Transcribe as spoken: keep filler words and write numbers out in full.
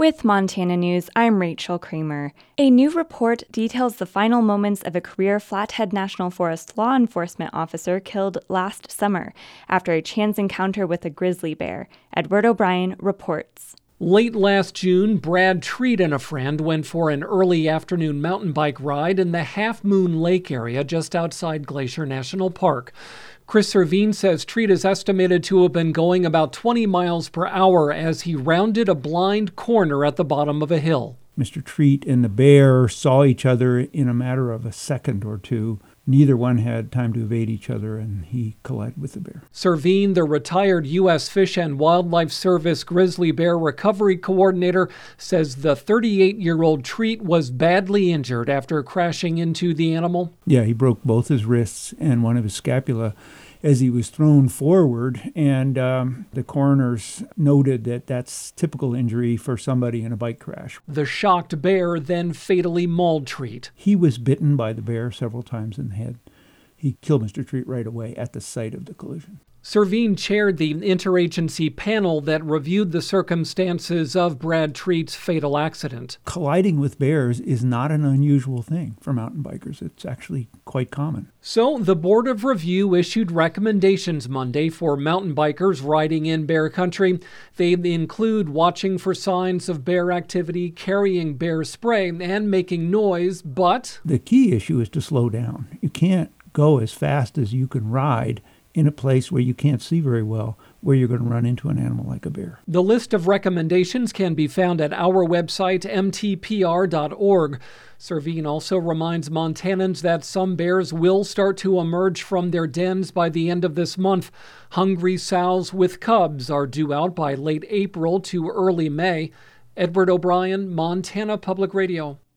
With Montana News, I'm Rachel Kramer. A new report details the final moments of a career Flathead National Forest law enforcement officer killed last summer after a chance encounter with a grizzly bear. Edward O'Brien reports. Late last June, Brad Treat and a friend went for an early afternoon mountain bike ride in the Half Moon Lake area just outside Glacier National Park. Chris Servine says Treat is estimated to have been going about twenty miles per hour as he rounded a blind corner at the bottom of a hill. Mister Treat and the bear saw each other in a matter of a second or two. Neither one had time to evade each other, and he collided with the bear. Servine, the retired U S Fish and Wildlife Service grizzly bear recovery coordinator, says the thirty-eight-year-old Treat was badly injured after crashing into the animal. Yeah, he broke both his wrists and one of his scapula as he was thrown forward, and um, the coroners noted that that's typical injury for somebody in a bike crash. The shocked bear then fatally mauled Treat. He was bitten by the bear several times in the head. He killed Mister Treat right away at the site of the collision. Servine chaired the interagency panel that reviewed the circumstances of Brad Treat's fatal accident. Colliding with bears is not an unusual thing for mountain bikers. It's actually quite common. So the Board of Review issued recommendations Monday for mountain bikers riding in bear country. They include watching for signs of bear activity, carrying bear spray, and making noise, but the key issue is to slow down. You can't go as fast as you can ride in a place where you can't see very well, where you're going to run into an animal like a bear. The list of recommendations can be found at our website, m t p r dot org. Servine also reminds Montanans that some bears will start to emerge from their dens by the end of this month. Hungry sows with cubs are due out by late April to early May. Edward O'Brien, Montana Public Radio.